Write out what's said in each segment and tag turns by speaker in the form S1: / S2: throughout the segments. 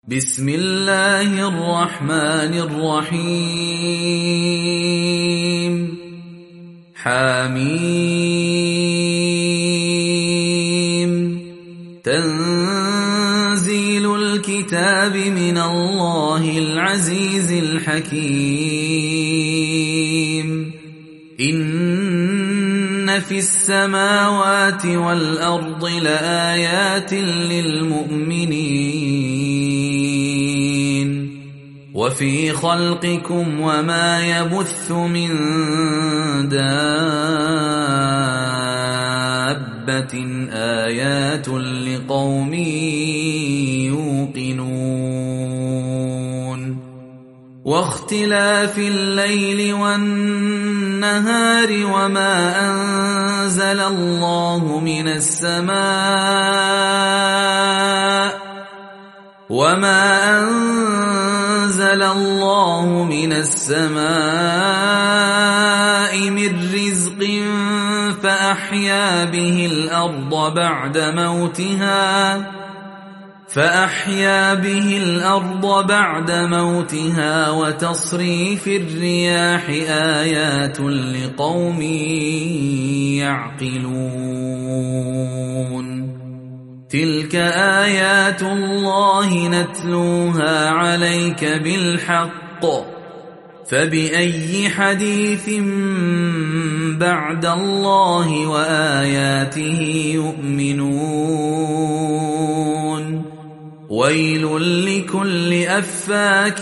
S1: بسم الله الرحمن الرحيم حميم تنزيل الكتاب من الله العزيز الحكيم إن في السماوات والأرض لآيات للمؤمنين وفي خلقكم وما يبث من دابة آيات لقوم يوقنون واختلاف الليل والنهار وما أنزل الله من السماء من رزق فأحيا به الأرض بعد موتها وتصريف الرياح آيات لقوم يعقلون تلك آيات الله نتلوها عليك بالحق فبأي حديث بعد الله وآياته يؤمنون ويل لكل أفاك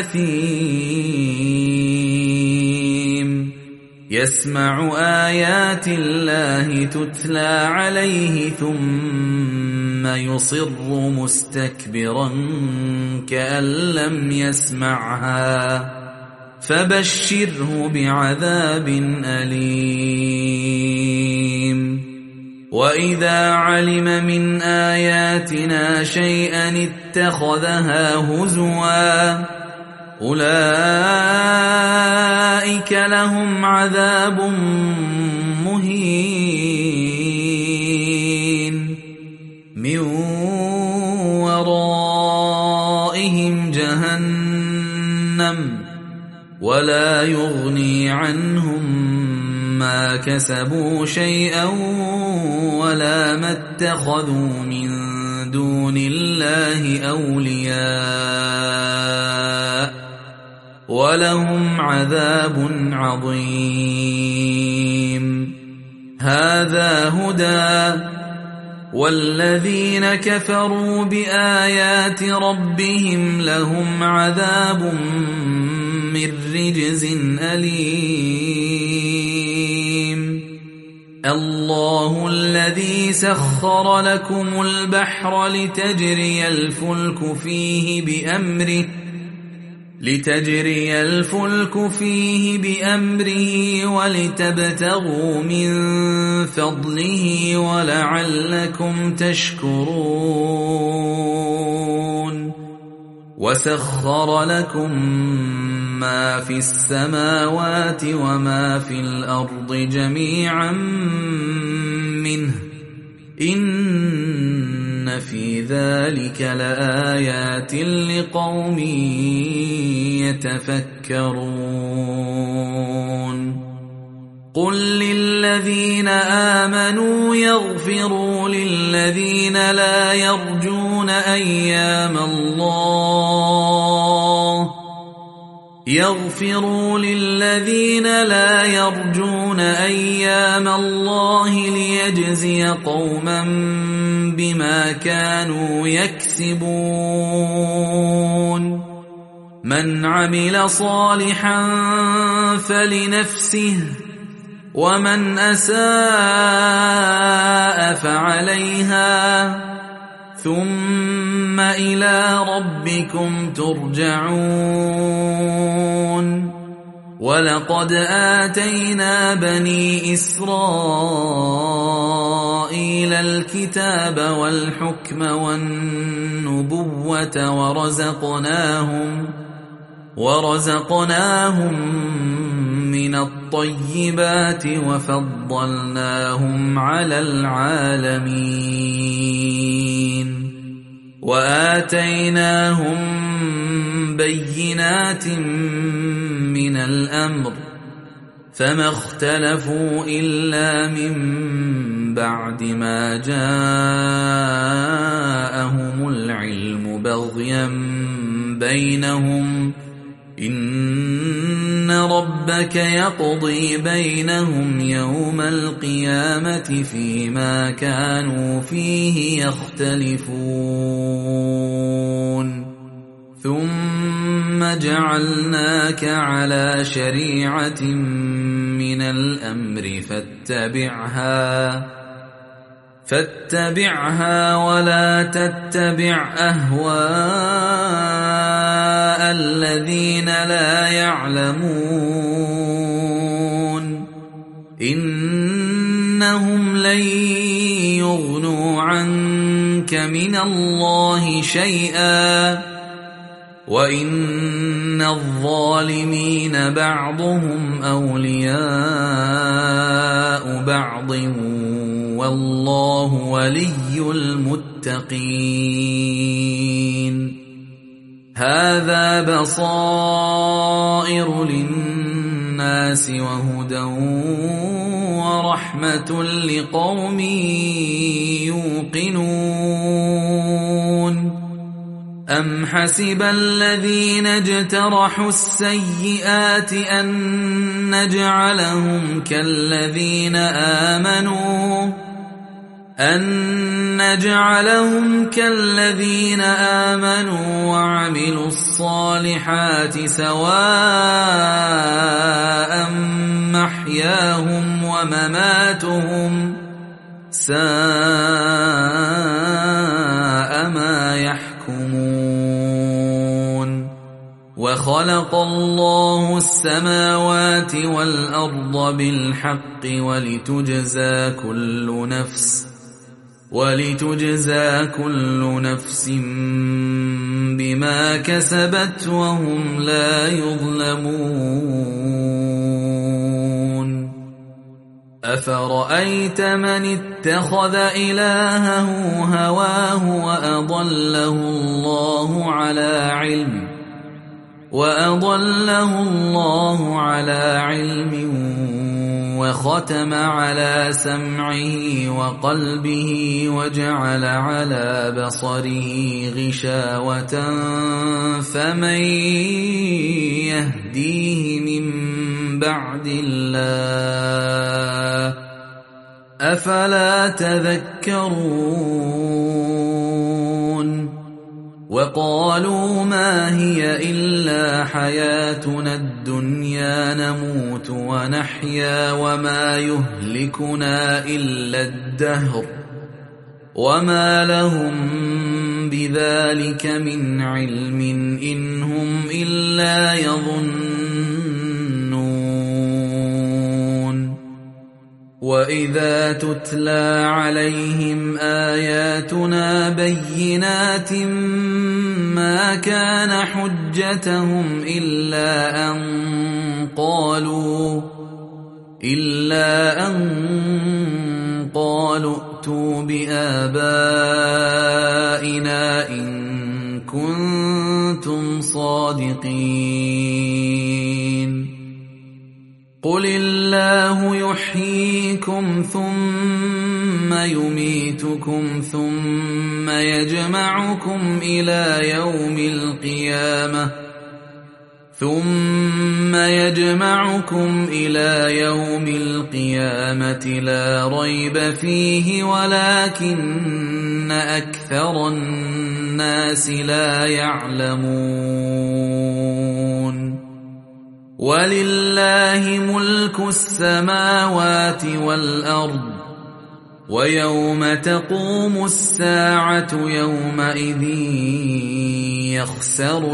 S1: أثيم يسمع آيات الله تتلى عليه ثم يصر مستكبرا كأن لم يسمعها فبشره بعذاب أليم وإذا علم من آياتنا شيئا اتخذها هزوا أولئك لهم عذاب مهين من ورائهم جهنم ولا يغني عنهم ما كسبوا شيئا ولا ما اتخذوا من دون الله أولياء ولهم عذاب عظيم هذا هدى والذين كفروا بآيات ربهم لهم عذاب من رجز أليم الله الذي سخر لكم البحر لتجري الفلك فيه بأمره ولتبتغوا من فضله ولعلكم تشكرون وسخر لكم ما في السماوات وما في الأرض جميعا منه إن في ذلك لآيات لقوم يتفكرون قل للذين آمنوا يغفروا للذين لا يرجون أيام الله ليجزي قوما بما كانوا يكسبون من عمل صالحا فلنفسه ومن أساء فعليها ثم إلى ربكم ترجعون ولقد آتينا بني إسرائيل الكتاب والحكم والنبوة ورزقناهم من الطيبات وفضلناهم على العالمين وآتيناهم بينات من الأمر فما اختلفوا إلا من بعد ما جاءهم العلم بغيا بينهم إن ربك يقضي بينهم يوم القيامة فيما كانوا فيه يختلفون ثم جعلناك على شريعة من الأمر فاتبعها ولا تتبع أهواء الذين لا يعلمون إنهم لن يغنوا عنك من الله شيئا وإن الظالمين بعضهم أولياء بعض والله ولي المتقين هذا بصائر للناس وهدى ورحمة لقوم يوقنون أم حسب الذين اجترحوا السيئات أن نجعلهم كالذين آمنوا وعملوا الصالحات سواء محياهم ومماتهم ساء ما يحكمون وخلق الله السماوات والأرض بالحق ولتجزى كل نفس بما كسبت وهم لا يظلمون أفرأيت من اتخذ إلهه هواه وأضله الله على علم وختم على سمعه وقلبه وجعل على بصره غشاوة فمن يهديه من بعد الله أفلا تذكرون وقالوا ما هي إلا حياتنا الدنيا نموت ونحيا وما يهلكنا إلا الدهر وما لهم بذلك من علم إن هم إلا يظنون وإذا تتلى عليهم آياتنا بينات ما كان حجتهم إلا أن قالوا ائتوا بآبائنا إن كنتم صادقين قل الله يحييكم ثم يميتكم ثم يجمعكم إلى يوم القيامة لا ريب فيه ولكن أكثر الناس لا يعلمون ولله ملك السماوات والأرض ويوم تقوم الساعة يومئذ يخسر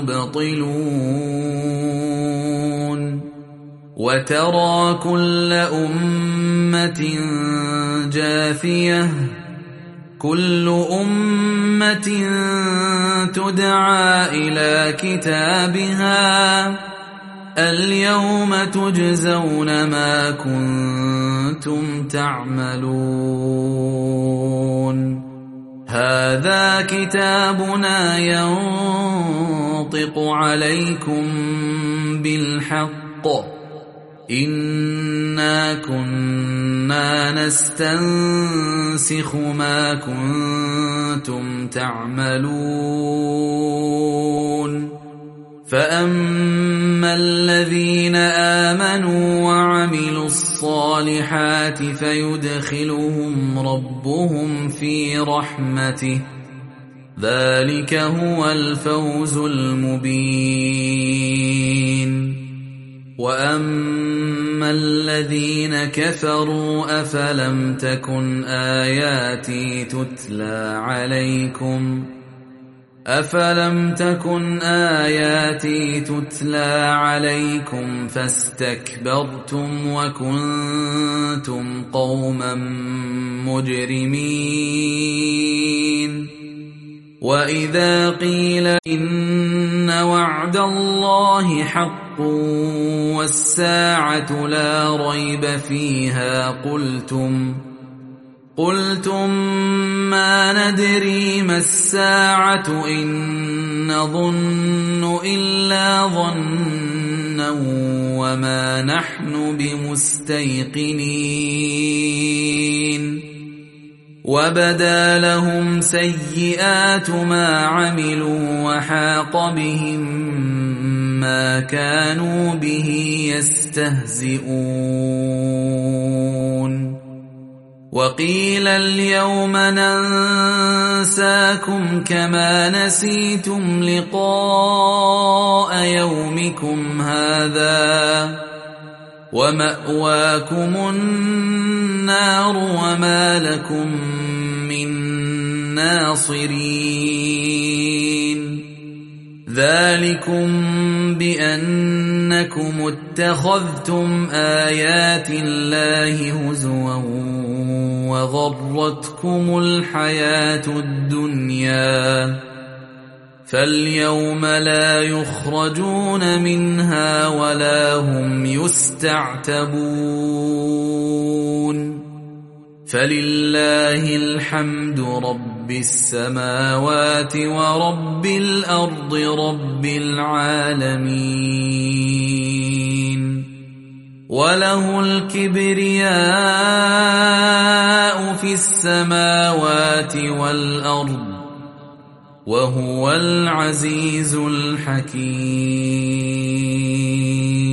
S1: المبطلون وترى كل أمة جاثية كل أمة تدعى إلى كتابها اليوم تجزون ما كنتم تعملون هذا كتابنا ينطق عليكم بالحق إنا كنا نستنسخ ما كنتم تعملون فأما الذين آمنوا وعملوا الصالحات فيدخلهم ربهم في رحمته ذلك هو الفوز المبين وأما الذين كفروا أفلم تكن آياتي تتلى عليكم فاستكبرتم وكنتم قوما مجرمين وإذا قيل إن وعد الله حق والساعة لا ريب فيها قلتم ما ندري ما الساعة إن نظن إلا ظنا وما نحن بمستيقنين وبدا لهم سيئات ما عملوا وحاق بهم ما كانوا به يستهزئون وقيل اليوم ننساكم كما نسيتم لقاء يومكم هذا ومأواكم النار وما لكم من ناصرين ذلكم بأنكم اتخذتم آيات الله هزوا وغرتكم الحياة الدنيا فاليوم لا يخرجون منها ولا هم يستعتبون فلله الحمد رب السماوات ورب الأرض رب العالمين وله الكبرياء في السماوات والأرض وهو العزيز الحكيم